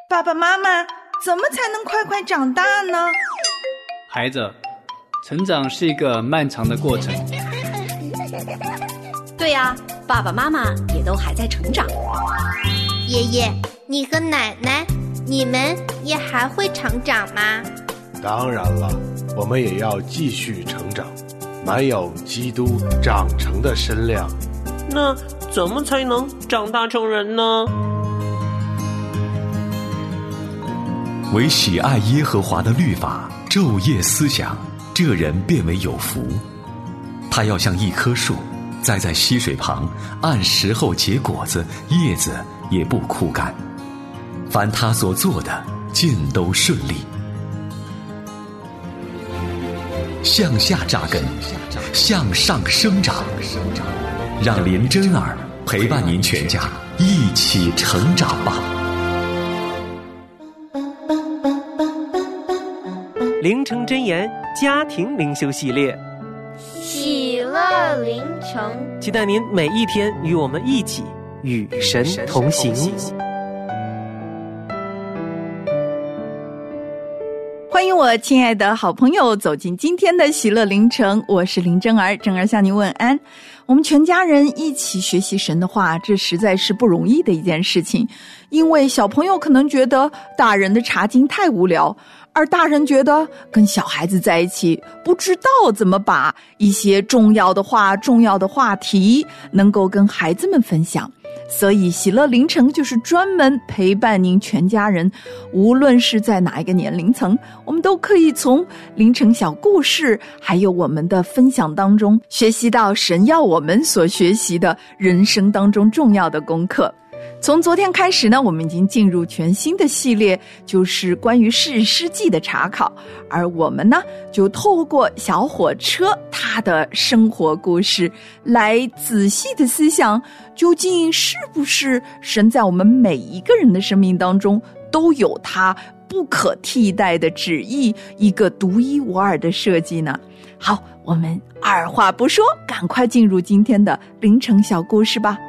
爸爸妈妈，怎么才能快快长大呢？ 孩子，成长是一个漫长的过程。 对呀，爸爸妈妈也都还在成长。 爷爷，你和奶奶，你们也还会成长吗？ 当然了，我们也要继续成长，满有基督长成的身量。 那怎么才能长大成人呢？ 唯喜爱耶和华的律法，昼夜思想，这人便为有福。他要像一棵树，栽在溪水旁，按时候结果子，叶子也不枯干。凡他所做的，尽都顺利。向下扎根，向上生长，让林真儿陪伴您全家一起成长吧。 灵城真言家庭灵修系列， 喜乐灵城， 期待您每一天与我们一起与神同行。 欢迎我亲爱的好朋友走进今天的喜乐灵城，我是林真儿，真儿向您问安。我们全家人一起学习神的话，这实在是不容易的一件事情，因为小朋友可能觉得大人的查经太无聊，而大人觉得跟小孩子在一起不知道怎么把一些重要的话题能够跟孩子们分享。所以喜乐灵城就是专门陪伴您全家人，无论是在哪一个年龄层，我们都可以从灵城小故事还有我们的分享当中学习到神要我们所学习的人生当中重要的功课。从昨天开始呢，我们已经进入全新的系列，就是关于士师记的查考，而我们呢就透过小火车他的生活故事来仔细的思想，究竟是不是神在我们每一个人的生命当中都有他不可替代的旨意，一个独一无二的设计呢？好，我们二话不说，赶快进入今天的灵城小故事吧。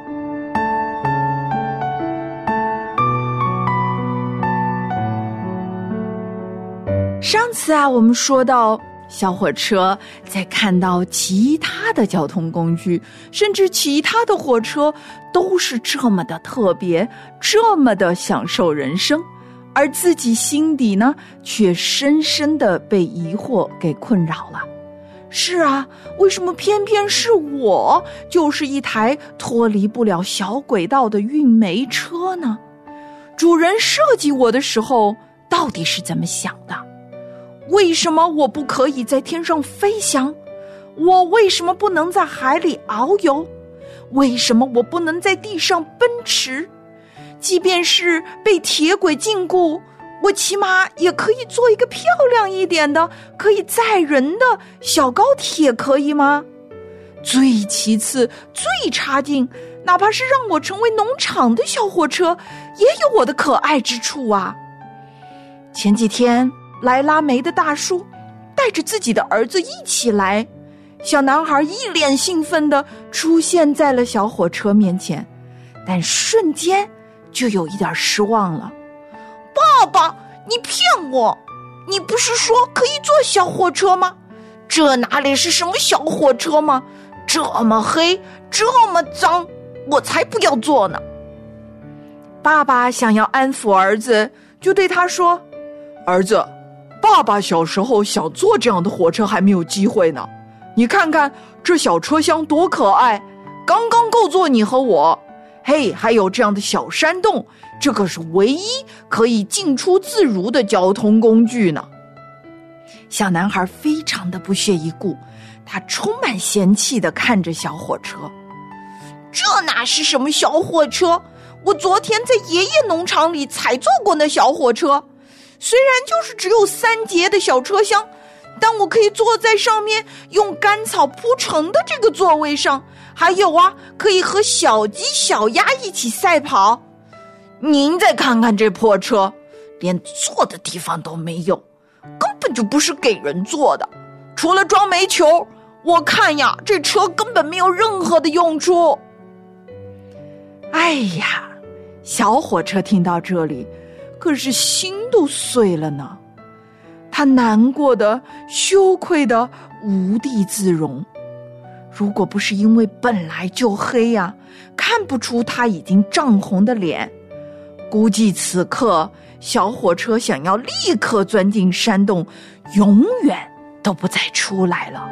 上次我们说到小火车在看到其他的交通工具，甚至其他的火车都是这么的特别，这么的享受人生，而自己心底呢却深深的被疑惑给困扰了。是啊，为什么偏偏是我就是一台脱离不了小轨道的运煤车呢？主人设计我的时候到底是怎么想的？为什么我不可以在天上飞翔？我为什么不能在海里遨游？为什么我不能在地上奔驰？即便是被铁轨禁锢，我起码也可以做一个漂亮一点的可以载人的小高铁，可以吗？最其次最差劲，哪怕是让我成为农场的小火车，也有我的可爱之处啊。前几天来拉煤的大叔带着自己的儿子一起来，小男孩一脸兴奋地出现在了小火车面前，但瞬间就有一点失望了。爸爸，你骗我，你不是说可以坐小火车吗？这哪里是什么小火车吗？这么黑，这么脏，我才不要坐呢。爸爸想要安抚儿子，就对他说，儿子，爸爸小时候想坐这样的火车还没有机会呢，你看看这小车厢多可爱，刚刚够坐你和我。嘿，还有这样的小山洞，这可是唯一可以进出自如的交通工具呢。小男孩非常的不屑一顾，他充满嫌弃地看着小火车。这哪是什么小火车？我昨天在爷爷农场里才坐过那小火车，虽然就是只有3节的小车厢，但我可以坐在上面用干草铺成的这个座位上，还有可以和小鸡小鸭一起赛跑。您再看看这破车，连坐的地方都没有，根本就不是给人坐的，除了装煤球，我看呀，这车根本没有任何的用处。哎呀，小火车听到这里可是心都碎了呢。他难过的、羞愧的无地自容。如果不是因为本来就黑呀，看不出他已经涨红的脸，估计此刻小火车想要立刻钻进山洞，永远都不再出来了。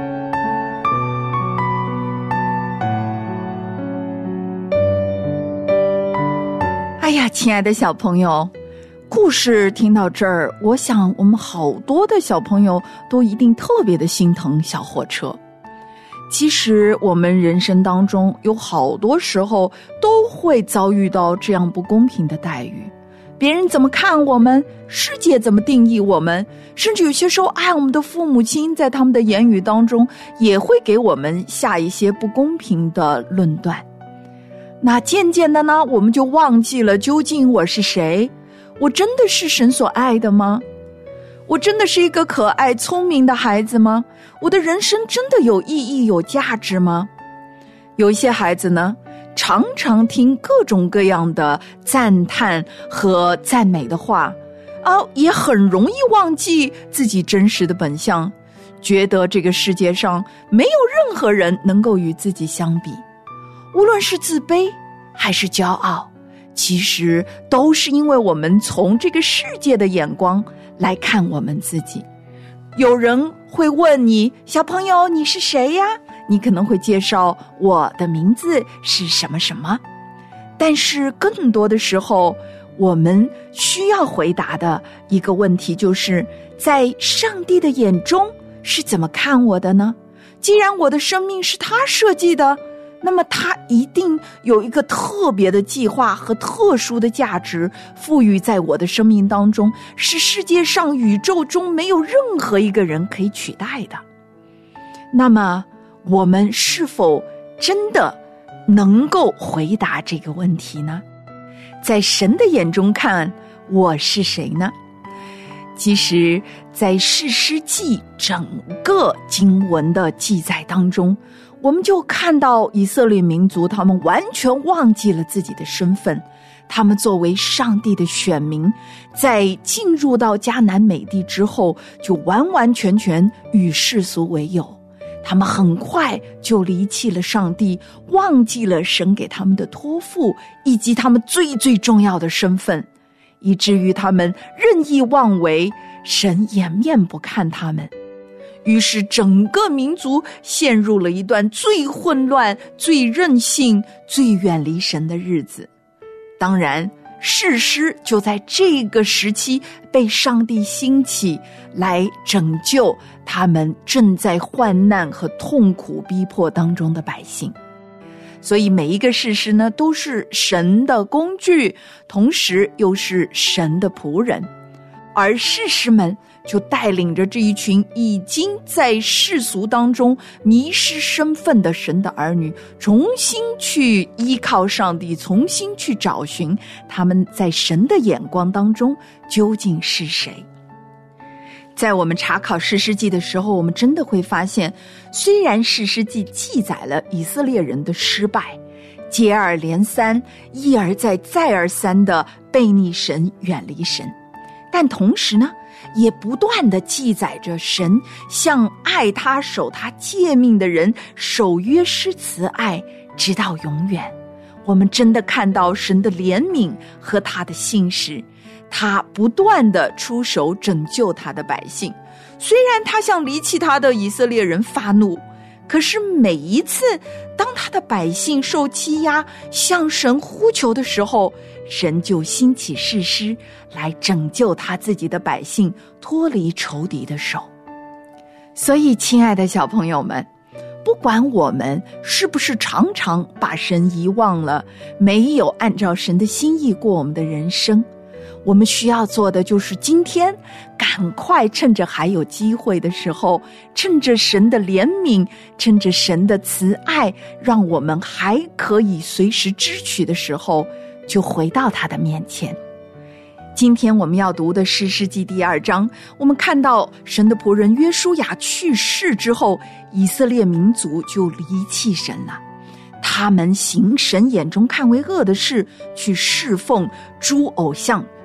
哎呀，亲爱的小朋友，故事听到这儿，我想我们好多的小朋友都一定特别的心疼小火车。其实我们人生当中有好多时候都会遭遇到这样不公平的待遇，别人怎么看我们，世界怎么定义我们，甚至有些时候我们的父母亲在他们的言语当中也会给我们下一些不公平的论断。那渐渐的呢，我们就忘记了究竟我是谁，我真的是神所爱的吗？我真的是一个可爱聪明的孩子吗？我的人生真的有意义有价值吗？有一些孩子呢，常常听各种各样的赞叹和赞美的话，也很容易忘记自己真实的本相，觉得这个世界上没有任何人能够与自己相比。无论是自卑还是骄傲，其实都是因为我们从这个世界的眼光来看我们自己。有人会问你，小朋友，你是谁呀？你可能会介绍我的名字是什么什么。但是更多的时候，我们需要回答的一个问题就是，在上帝的眼中是怎么看我的呢？既然我的生命是他设计的，那么他一定有一个特别的计划和特殊的价值赋予在我的生命当中，是世界上宇宙中没有任何一个人可以取代的。那么我们是否真的能够回答这个问题呢？在神的眼中看，我是谁呢？其实在士师记整个经文的记载当中，我们就看到以色列民族他们完全忘记了自己的身份，他们作为上帝的选民，在进入到迦南美地之后，就完完全全与世俗为友，他们很快就离弃了上帝，忘记了神给他们的托付，以及他们最最重要的身份，以至于他们任意妄为，神掩面不看他们。于是整个民族陷入了一段最混乱、最任性、最远离神的日子。当然，士师就在这个时期被上帝兴起，来拯救他们正在患难和痛苦逼迫当中的百姓。所以每一个士师呢，都是神的工具，同时又是神的仆人。而士师们就带领着这一群已经在世俗当中迷失身份的神的儿女，重新去依靠上帝，重新去找寻他们在神的眼光当中究竟是谁。在我们查考士师记的时候，我们真的会发现，虽然士师记记载了以色列人的失败，接二连三、一而再、再而三的背逆神、远离神，但同时呢，也不断地记载着神向爱他、守他诫命的人守约施慈爱，直到永远。我们真的看到神的怜悯和他的信实，他不断地出手拯救他的百姓。虽然他向离弃他的以色列人发怒，可是每一次当他的百姓受欺压，向神呼求的时候，神就兴起士师来拯救他自己的百姓，脱离仇敌的手。所以亲爱的小朋友们，不管我们是不是常常把神遗忘了，没有按照神的心意过我们的人生，我们需要做的就是今天赶快趁着还有机会的时候，趁着神的怜悯，趁着神的慈爱，让我们还可以随时支取的时候，就回到他的面前。今天我们要读的士师记第2章，我们看到神的仆人约书亚去世之后，以色列民族就离弃神了。他们行神眼中看为恶的事，去侍奉诸偶像，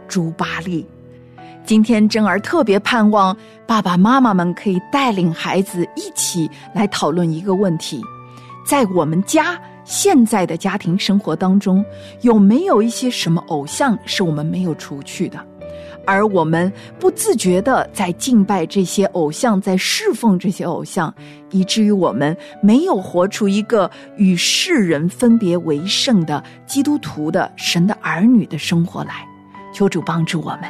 朱巴利。今天珍儿特别盼望爸爸妈妈们可以带领孩子一起来讨论一个问题，在我们家现在的家庭生活当中，有没有一些什么偶像是我们没有除去的，而我们不自觉地在敬拜这些偶像，在侍奉这些偶像，以至于我们没有活出一个与世人分别为圣的基督徒的神的儿女的生活来。求主帮助我们。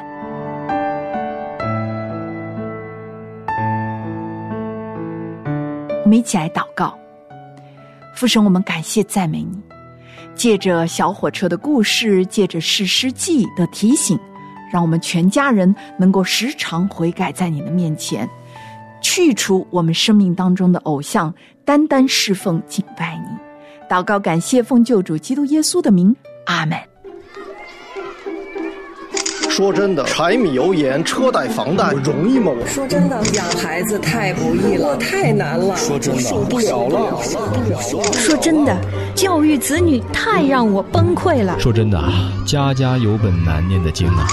我们一起来祷告。父神，我们感谢赞美你，借着小火车的故事，借着士师记的提醒，让我们全家人能够时常悔改在你的面前，去除我们生命当中的偶像，单单侍奉敬拜你。祷告感谢奉救主基督耶稣的名，阿们。 说真的，柴米油盐车贷房贷容易吗？ 说真的，养孩子太不易了，太难了。 说真的，受不了了。 说真的，教育子女太让我崩溃了。 说真的啊，家家有本难念的经啊。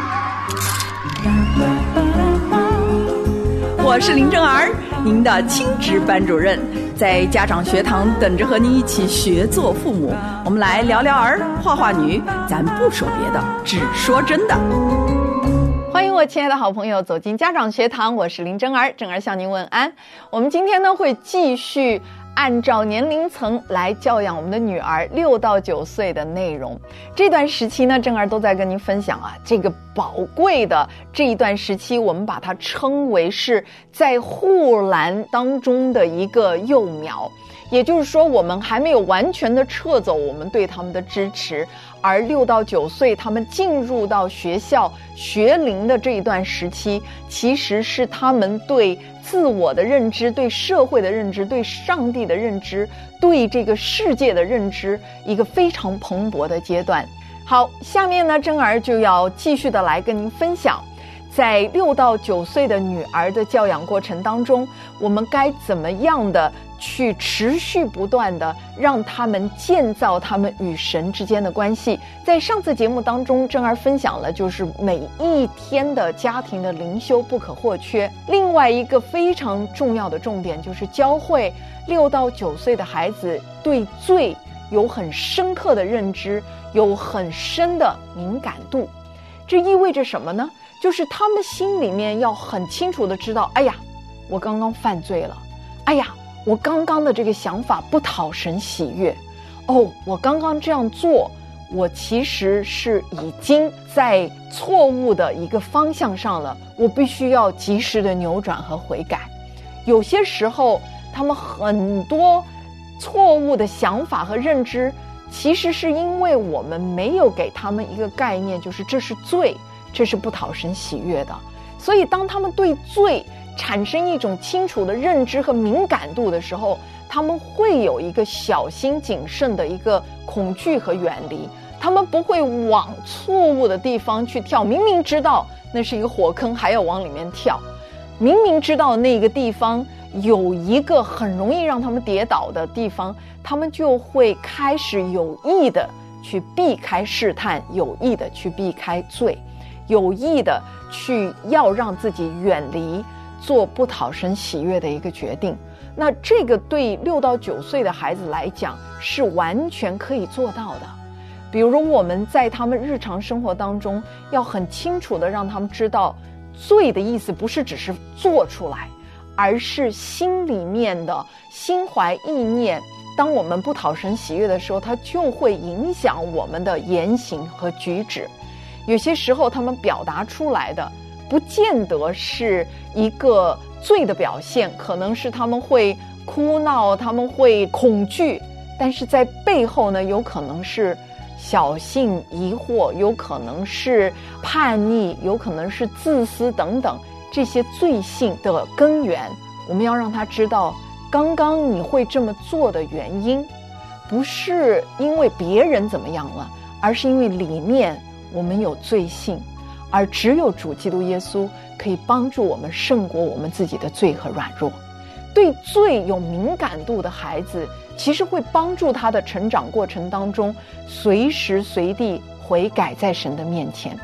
我是林正儿，您的亲职班主任，在家长学堂等着和您一起学做父母。我们来聊聊儿，画画女，咱不说别的，只说真的。欢迎我亲爱的好朋友走进家长学堂，我是林正儿，正儿向您问安。我们今天呢会继续按照年龄层来教养我们的女儿6到9岁的内容。这段时期呢，正儿都在跟您分享啊，这个宝贵的这一段时期，我们把它称为是在护栏当中的一个幼苗。也就是说，我们还没有完全的撤走我们对他们的支持，而6到9岁他们进入到学校学龄的这一段时期，其实是他们对自我的认知、对社会的认知、对上帝的认知、对这个世界的认知一个非常蓬勃的阶段。好，下面呢，珍儿就要继续的来跟您分享，在6到9岁的女儿的教养过程当中，我们该怎么样的去持续不断的让他们建造他们与神之间的关系。在上次节目当中，珍儿分享了就是每一天的家庭的灵修不可或缺。另外一个非常重要的重点就是教会6到9岁的孩子对罪有很深刻的认知，有很深的敏感度。这意味着什么呢？就是他们心里面要很清楚的知道，哎呀，我刚刚犯罪了，哎呀，我刚刚的这个想法不讨神喜悦，哦，我刚刚这样做，我其实是已经在错误的一个方向上了，我必须要及时的扭转和悔改。有些时候他们很多错误的想法和认知，其实是因为我们没有给他们一个概念，就是这是罪，这是不讨神喜悦的。所以当他们对罪产生一种清楚的认知和敏感度的时候，他们会有一个小心谨慎的一个恐惧和远离，他们不会往错误的地方去跳，明明知道那是一个火坑还要往里面跳，明明知道那个地方有一个很容易让他们跌倒的地方，他们就会开始有意的去避开试探，有意的去避开罪，有意的去要让自己远离做不讨神喜悦的一个决定。那这个对6到9岁的孩子来讲是完全可以做到的。比如我们在他们日常生活当中要很清楚的让他们知道，罪的意思不是只是做出来，而是心里面的心怀意念，当我们不讨神喜悦的时候，它就会影响我们的言行和举止。有些时候他们表达出来的不见得是一个罪的表现，可能是他们会哭闹，他们会恐惧，但是在背后呢，有可能是小性疑惑，有可能是叛逆，有可能是自私等等，这些罪性的根源，我们要让他知道，刚刚你会这么做的原因不是因为别人怎么样了，而是因为里面我们有罪性，而只有主基督耶稣可以帮助我们胜过我们自己的罪和软弱。对罪有敏感度的孩子，其实会帮助他的成长过程当中随时随地悔改在神的面前。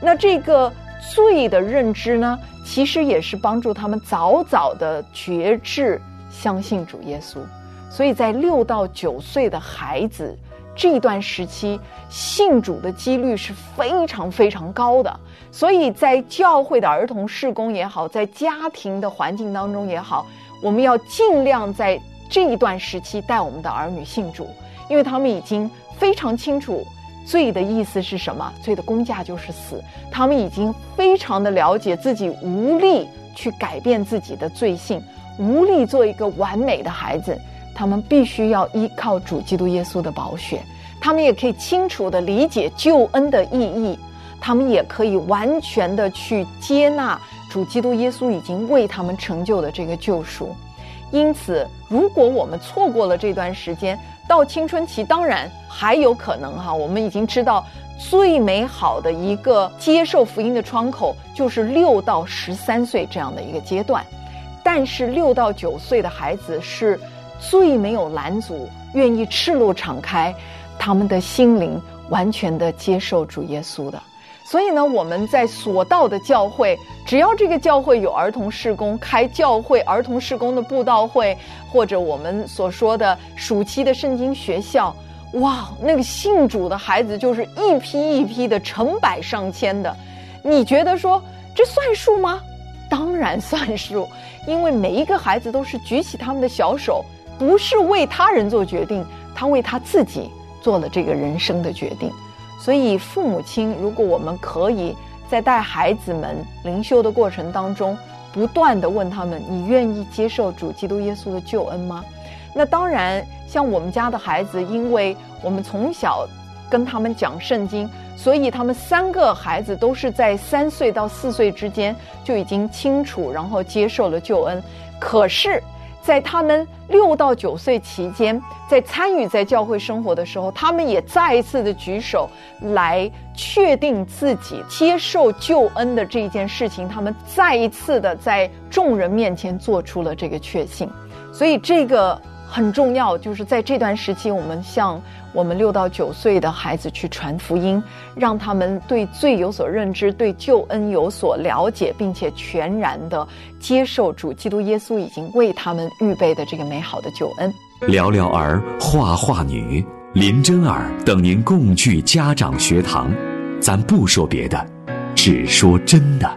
那这个罪的认知呢，其实也是帮助他们早早的觉知相信主耶稣。所以在6到9岁的孩子这段时期，信主的几率是非常非常高的。所以在教会的儿童事工也好，在家庭的环境当中也好，我们要尽量在这一段时期带我们的儿女信主，因为他们已经非常清楚罪的意思是什么，罪的工价就是死。他们已经非常的了解自己无力去改变自己的罪性，无力做一个完美的孩子，他们必须要依靠主基督耶稣的宝血。他们也可以清楚地理解救恩的意义，他们也可以完全的去接纳主基督耶稣已经为他们成就的这个救赎。因此如果我们错过了这段时间，到青春期当然还有可能我们已经知道最美好的一个接受福音的窗口就是6到13岁这样的一个阶段，但是6到9岁的孩子是最没有拦阻，愿意赤露敞开他们的心灵，完全的接受主耶稣的。所以呢，我们在所到的教会，只要这个教会有儿童事工，开教会儿童事工的布道会，或者我们所说的暑期的圣经学校，哇，那个信主的孩子就是一批一批的，成百上千的。你觉得说这算数吗？当然算数，因为每一个孩子都是举起他们的小手，不是为他人做决定，他为他自己做了这个人生的决定。所以父母亲，如果我们可以在带孩子们灵修的过程当中，不断地问他们，你愿意接受主基督耶稣的救恩吗？那当然，像我们家的孩子，因为我们从小跟他们讲圣经，所以他们3个孩子都是在3岁到4岁之间就已经清楚，然后接受了救恩。可是在他们6到9岁期间，在参与在教会生活的时候，他们也再一次的举手来确定自己接受救恩的这件事情，他们再一次的在众人面前做出了这个确信。所以这个很重要，就是在这段时期，我们向我们6到9岁的孩子去传福音，让他们对罪有所认知，对救恩有所了解，并且全然的接受主基督耶稣已经为他们预备的这个美好的救恩。 聊聊儿，话话女，林真儿等您共聚家长学堂，咱不说别的，只说真的。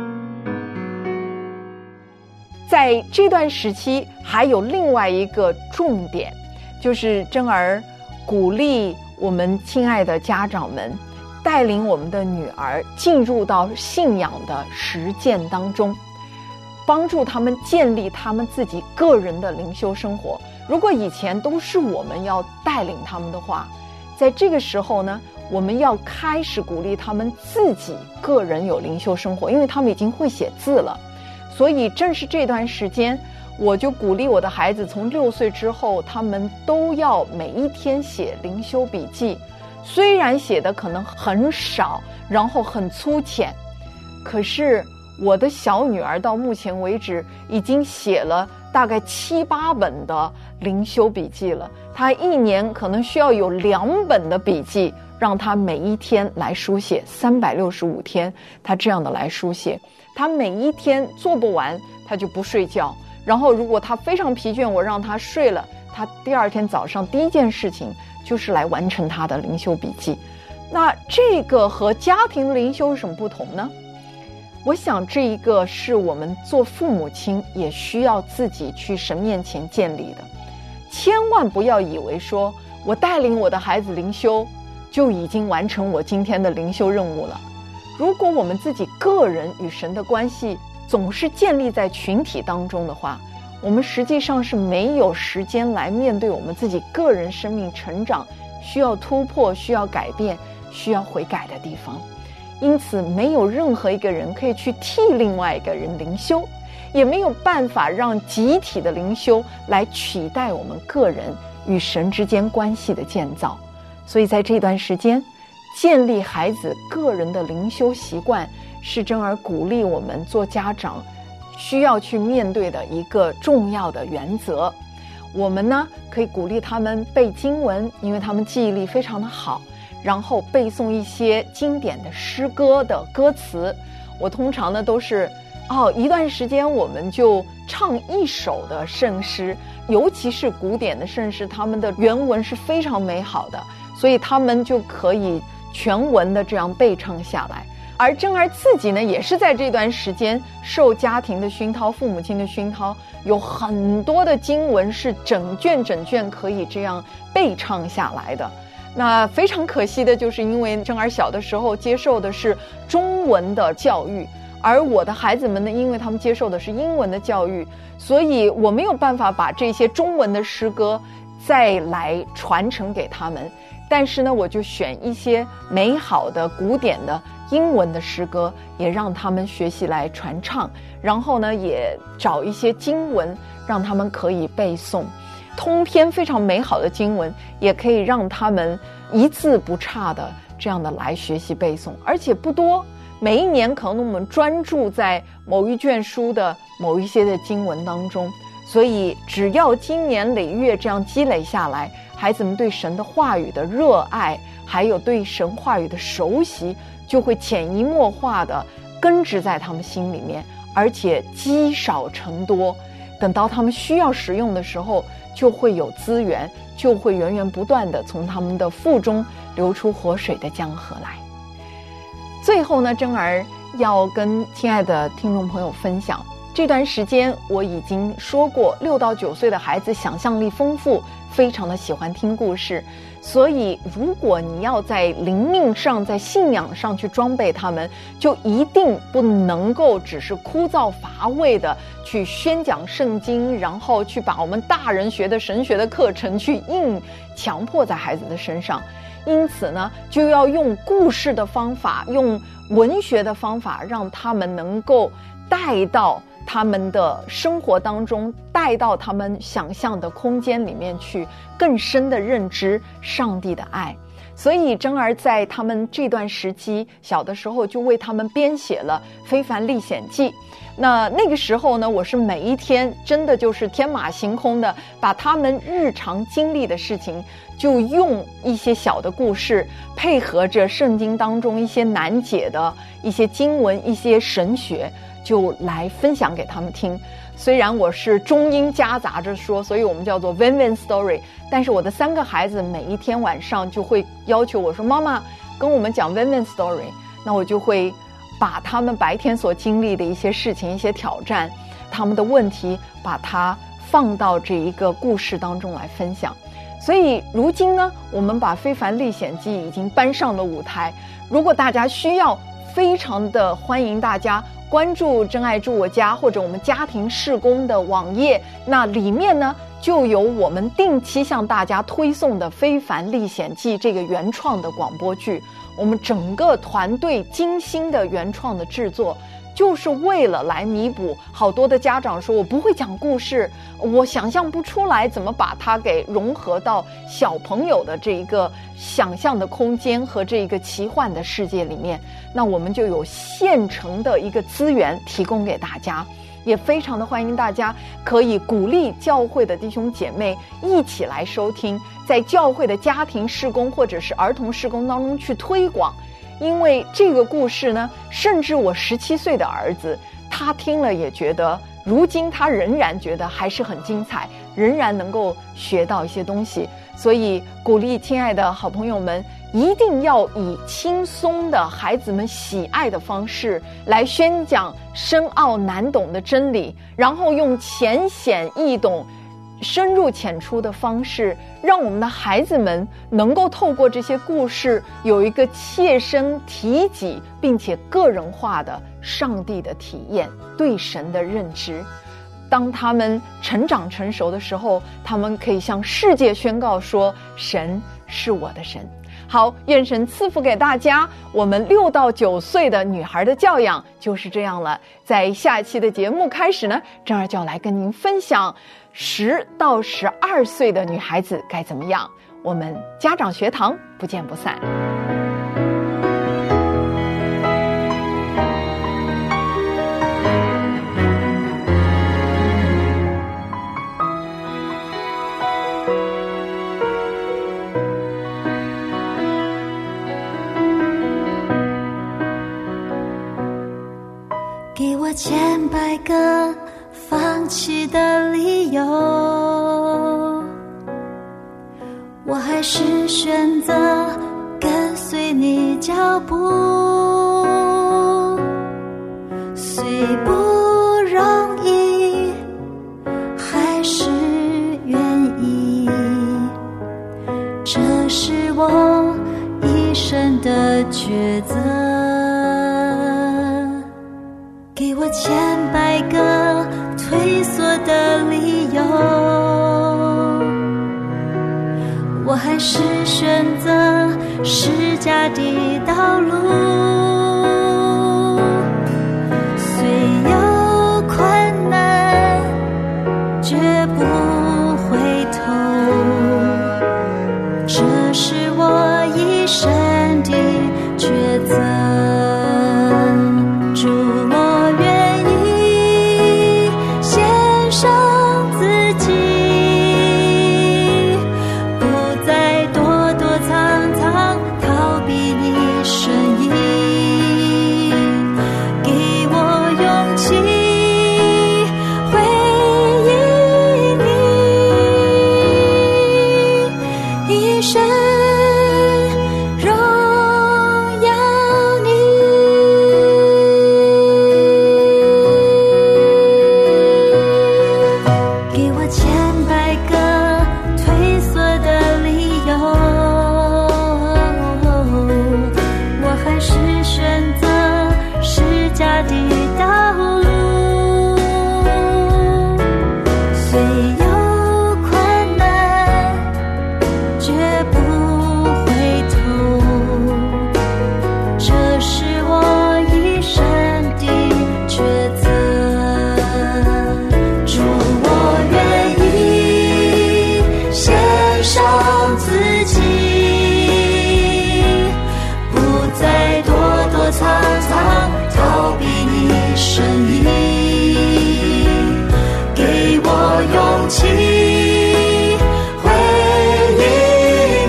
在这段时期还有另外一个重点，就是真儿鼓励我们亲爱的家长们，带领我们的女儿进入到信仰的实践当中，帮助他们建立他们自己个人的灵修生活。如果以前都是我们要带领他们的话，在这个时候呢，我们要开始鼓励他们自己个人有灵修生活，因为他们已经会写字了。所以正是这段时间，我就鼓励我的孩子从6岁之后，他们都要每一天写灵修笔记。虽然写的可能很少，然后很粗浅，可是我的小女儿到目前为止已经写了大概7、8本的灵修笔记了。她1年可能需要有2本的笔记，让她每一天来书写，365天她这样的来书写。她每一天做不完，她就不睡觉。然后如果她非常疲倦，我让她睡了，她第2天早上第一件事情就是来完成她的灵修笔记。那这个和家庭的灵修有什么不同呢？我想这一个是我们做父母亲也需要自己去神面前建立的。千万不要以为说我带领我的孩子灵修就已经完成我今天的灵修任务了。如果我们自己个人与神的关系总是建立在群体当中的话，我们实际上是没有时间来面对我们自己个人生命成长需要突破、需要改变、需要悔改的地方。因此没有任何一个人可以去替另外一个人灵修，也没有办法让集体的灵修来取代我们个人与神之间关系的建造。所以在这段时间，建立孩子个人的灵修习惯是真儿鼓励我们做家长需要去面对的一个重要的原则。我们呢可以鼓励他们背经文，因为他们记忆力非常的好， 然后背诵一些经典的诗歌的歌词。我通常呢都是一段时间我们就唱一首的圣诗，尤其是古典的圣诗，他们的原文是非常美好的，所以他们就可以全文的这样背唱下来。而珍儿自己呢，也是在这段时间受家庭的熏陶、父母亲的熏陶，有很多的经文是整卷可以这样背唱下来的。那非常可惜的就是因为珍儿小的时候接受的是中文的教育，而我的孩子们呢，因为他们接受的是英文的教育，所以我没有办法把这些中文的诗歌再来传承给他们。但是呢，我就选一些美好的古典的英文的诗歌，也让他们学习来传唱，然后呢，也找一些经文让他们可以背诵，通篇非常美好的经文，也可以让他们一字不差的这样的来学习背诵，而且不多。每一年可能我们专注在某一卷书的某一些的经文当中，所以只要经年累月这样积累下来，孩子们对神的话语的热爱，还有对神话语的熟悉，就会潜移默化的根植在他们心里面，而且积少成多，等到他们需要使用的时候，就会有资源，就会源源不断的从他们的腹中流出活水的江河来。最后呢，珍儿要跟亲爱的听众朋友分享，这段时间我已经说过，6到9岁的孩子想象力丰富，非常的喜欢听故事，所以如果你要在灵命上，在信仰上去装备他们，就一定不能够只是枯燥乏味的去宣讲圣经，然后去把我们大人学的神学的课程去硬强迫在孩子的身上。因此呢，就要用故事的方法，用文学的方法，让他们能够带到他们的生活当中，带到他们想象的空间里面去，更深的认知上帝的爱。所以珍儿在他们这段时期小的时候，就为他们编写了《非凡历险记》。那个时候呢，我是每一天真的就是天马行空的，把他们日常经历的事情，就用一些小的故事，配合着圣经当中一些难解的一些经文、一些神学，就来分享给他们听。虽然我是中英夹杂着说，所以我们叫做 Win-Win Story， 但是我的3个孩子每一天晚上就会要求我说，妈妈跟我们讲 Win-Win Story， 那我就会把他们白天所经历的一些事情、一些挑战、他们的问题，把它放到这一个故事当中来分享。所以如今呢，我们把《非凡历险记》已经搬上了舞台，如果大家需要，非常的欢迎大家关注真爱住我家或者我们家庭事工的网页，那里面呢就有我们定期向大家推送的《非凡历险记》这个原创的广播剧。我们整个团队精心的原创的制作，就是为了来弥补好多的家长说，我不会讲故事，我想象不出来怎么把它给融合到小朋友的这一个想象的空间和这一个奇幻的世界里面。那我们就有现成的一个资源提供给大家，也非常的欢迎大家可以鼓励教会的弟兄姐妹一起来收听，在教会的家庭事工或者是儿童事工当中去推广。因为这个故事呢，甚至我17岁的儿子他听了也觉得，如今他仍然觉得还是很精彩，仍然能够学到一些东西。所以鼓励亲爱的好朋友们，一定要以轻松的孩子们喜爱的方式来宣讲深奥难懂的真理，然后用浅显易懂深入浅出的方式，让我们的孩子们能够透过这些故事有一个切身体己并且个人化的上帝的体验，对神的认知。当他们成长成熟的时候，他们可以向世界宣告说，神是我的神。好，愿神赐福给大家。我们6到9岁的女孩的教养就是这样了。在下一期的节目开始呢，珍儿就要来跟您分享10到12岁的女孩子该怎么样。我们家长学堂不见不散。 给我千百个放弃的理由，我还是选择跟随你脚步，虽不容易，还是愿意，这是我一生的抉择。给我千百个退缩的理由，我还是选择释迦的道路，虽有困难绝不回头，这是我一生的抉择。主，我愿意献上自己，不再躲躲藏藏逃避你身影，给我勇气回应你，一生荣耀你。给我千百个退缩的理由，我还是选择释迦的道路，虽有困难绝不回头，这是我一生的抉择。主，我愿意献上自己，不再躲躲藏藏逃避你身影，给我勇气回应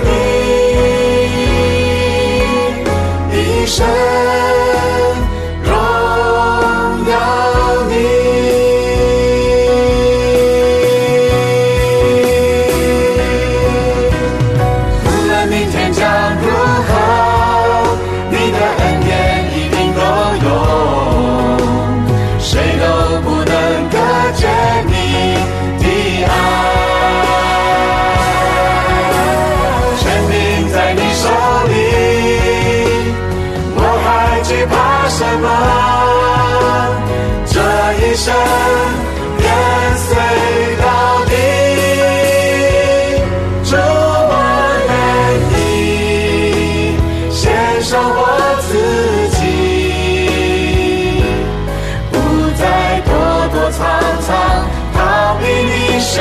你，一生荣耀你。无论明天将如何，你的恩典一定够用，谁都不能隔绝你的爱。生命在你手里，我还惧怕什么？这一生跟随到底。主，我愿意献上我自己，不再躲躲藏藏逃避你身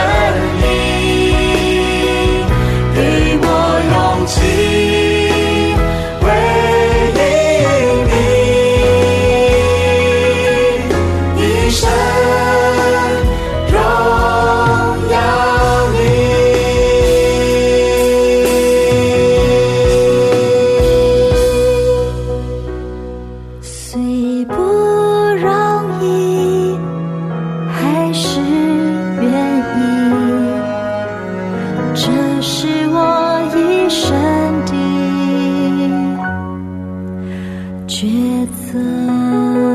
影，给我勇气回应你，一生荣耀你。虽不容易，还是愿意，这是我一生的抉择。